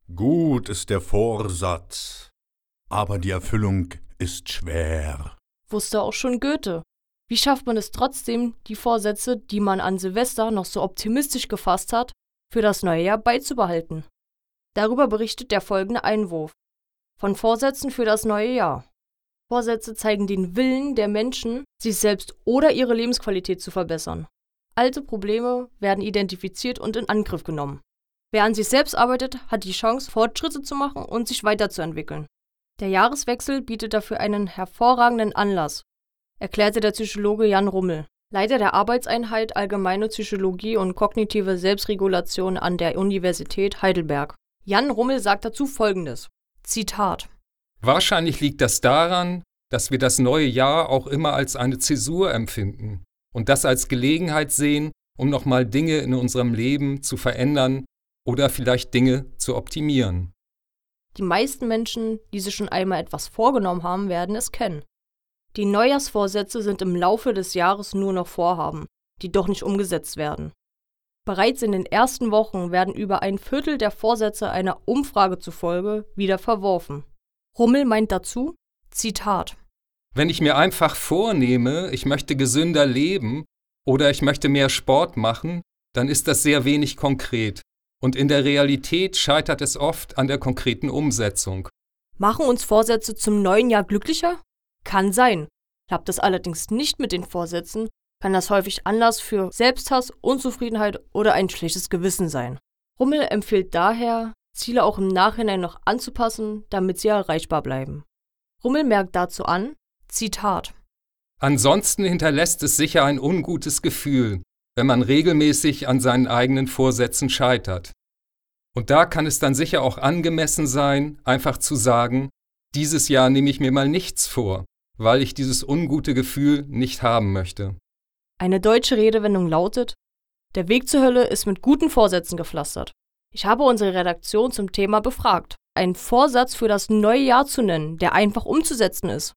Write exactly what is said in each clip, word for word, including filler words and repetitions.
Gut ist der Vorsatz, aber die Erfüllung ist schwer. Wusste auch schon Goethe. Wie schafft man es trotzdem, die Vorsätze, die man an Silvester noch so optimistisch gefasst hat, für das neue Jahr beizubehalten? Darüber berichtet der folgende Einwurf von Vorsätzen für das neue Jahr. Vorsätze zeigen den Willen der Menschen, sich selbst oder ihre Lebensqualität zu verbessern. Alte Probleme werden identifiziert und in Angriff genommen. Wer an sich selbst arbeitet, hat die Chance, Fortschritte zu machen und sich weiterzuentwickeln. Der Jahreswechsel bietet dafür einen hervorragenden Anlass, erklärte der Psychologe Jan Rummel, Leiter der Arbeitseinheit Allgemeine Psychologie und kognitive Selbstregulation an der Universität Heidelberg. Jan Rummel sagt dazu Folgendes, Zitat: Wahrscheinlich liegt das daran, dass wir das neue Jahr auch immer als eine Zäsur empfinden und das als Gelegenheit sehen, um nochmal Dinge in unserem Leben zu verändern oder vielleicht Dinge zu optimieren. Die meisten Menschen, die sich schon einmal etwas vorgenommen haben, werden es kennen. Die Neujahrsvorsätze sind im Laufe des Jahres nur noch Vorhaben, die doch nicht umgesetzt werden. Bereits in den ersten Wochen werden über ein Viertel der Vorsätze einer Umfrage zufolge wieder verworfen. Rummel meint dazu, Zitat: Wenn ich mir einfach vornehme, ich möchte gesünder leben oder ich möchte mehr Sport machen, dann ist das sehr wenig konkret. Und in der Realität scheitert es oft an der konkreten Umsetzung. Machen uns Vorsätze zum neuen Jahr glücklicher? Kann sein. Klappt es allerdings nicht mit den Vorsätzen, kann das häufig Anlass für Selbsthass, Unzufriedenheit oder ein schlechtes Gewissen sein. Rummel empfiehlt daher, Ziele auch im Nachhinein noch anzupassen, damit sie erreichbar bleiben. Rummel merkt dazu an, Zitat: Ansonsten hinterlässt es sicher ein ungutes Gefühl, wenn man regelmäßig an seinen eigenen Vorsätzen scheitert. Und da kann es dann sicher auch angemessen sein, einfach zu sagen, dieses Jahr nehme ich mir mal nichts vor, weil ich dieses ungute Gefühl nicht haben möchte. Eine deutsche Redewendung lautet: Der Weg zur Hölle ist mit guten Vorsätzen gepflastert. Ich habe unsere Redaktion zum Thema befragt, einen Vorsatz für das neue Jahr zu nennen, der einfach umzusetzen ist.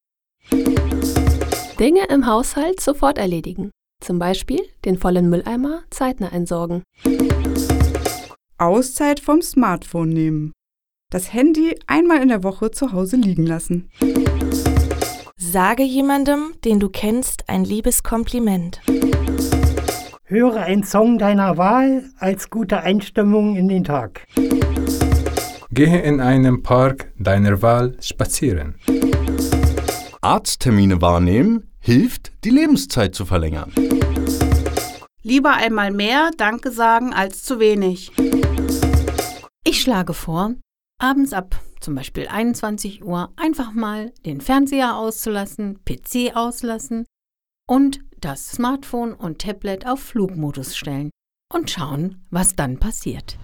Dinge im Haushalt sofort erledigen. Zum Beispiel den vollen Mülleimer zeitnah entsorgen. Auszeit vom Smartphone nehmen. Das Handy einmal in der Woche zu Hause liegen lassen. Sage jemandem, den du kennst, ein liebes Kompliment. Höre einen Song deiner Wahl als gute Einstimmung in den Tag. Gehe in einem Park deiner Wahl spazieren. Arzttermine wahrnehmen hilft, die Lebenszeit zu verlängern. Lieber einmal mehr Danke sagen als zu wenig. Ich schlage vor, abends ab zum Beispiel einundzwanzig Uhr einfach mal den Fernseher auszulassen, P C auslassen und das Smartphone und Tablet auf Flugmodus stellen und schauen, was dann passiert.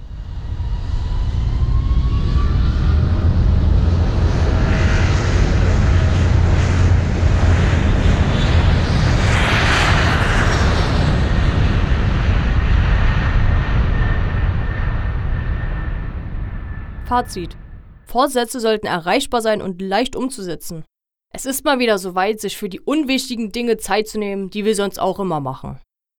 Fazit: Vorsätze sollten erreichbar sein und leicht umzusetzen. Es ist mal wieder soweit, sich für die unwichtigen Dinge Zeit zu nehmen, die wir sonst auch immer machen.